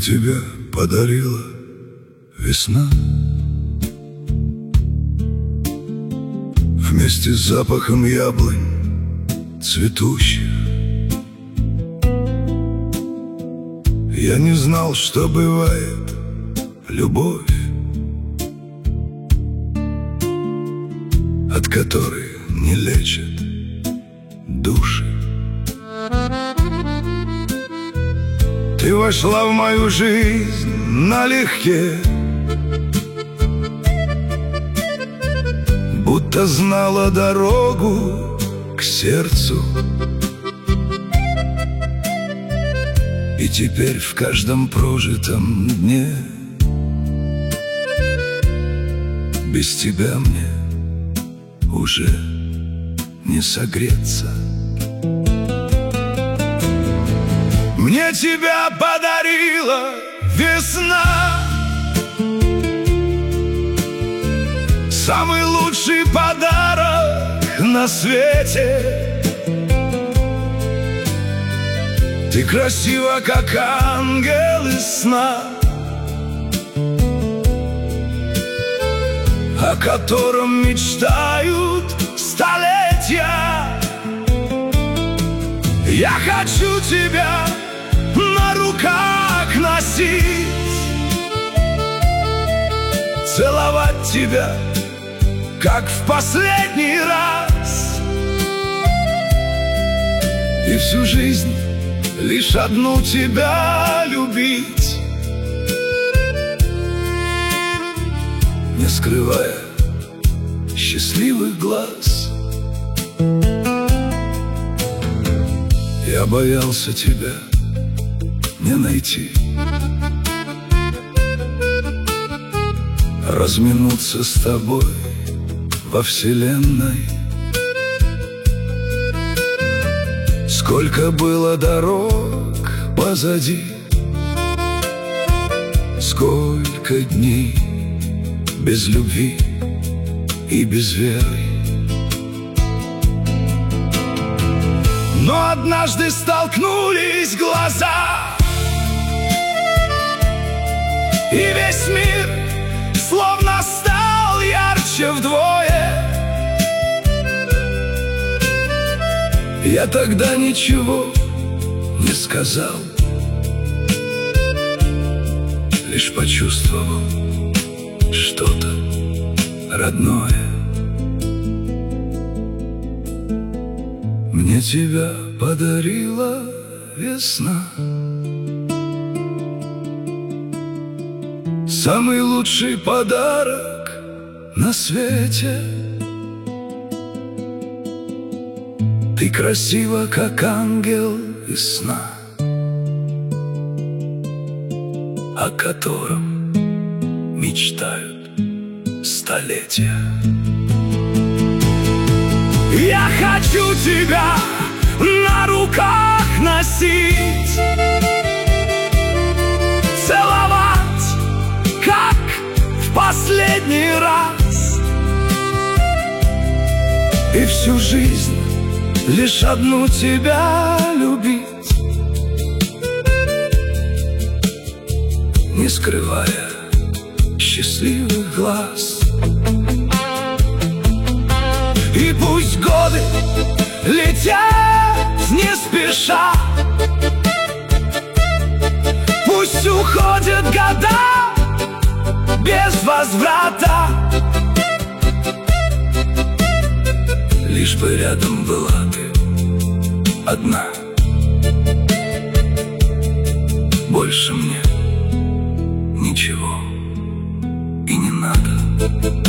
тебя подарила весна, вместе с запахом яблонь цветущих. Я не знал, что бывает любовь, от которой не лечат души. Ты вошла в мою жизнь налегке, будто знала дорогу к сердцу. И теперь в каждом прожитом дне без тебя мне уже не согреться. Мне тебя подарила весна, самый лучший подарок на свете. Ты красива, как ангел из сна, о котором мечтают столетия. Я хочу тебя на руках носить, целовать тебя, как в последний раз, и всю жизнь лишь одну тебя любить, не скрывая счастливых глаз. Я боялся тебя не найти, разминуться с тобой во вселенной. Сколько было дорог позади, сколько дней без любви и без веры. Но однажды столкнулись глаза, и весь мир словно стал ярче вдвое. Я тогда ничего не сказал, лишь почувствовал что-то родное. Мне тебя подарила весна, самый лучший подарок на свете. Ты красива, как ангел из сна, о котором мечтают столетия. Я хочу тебя на руках носить, целовать, как в последний раз, и всю жизнь лишь одну тебя любить, не скрывая счастливых глаз. И пусть годы летят не спеша, пусть уходят года без возврата, лишь бы рядом была ты одна. Больше мне ничего и не надо.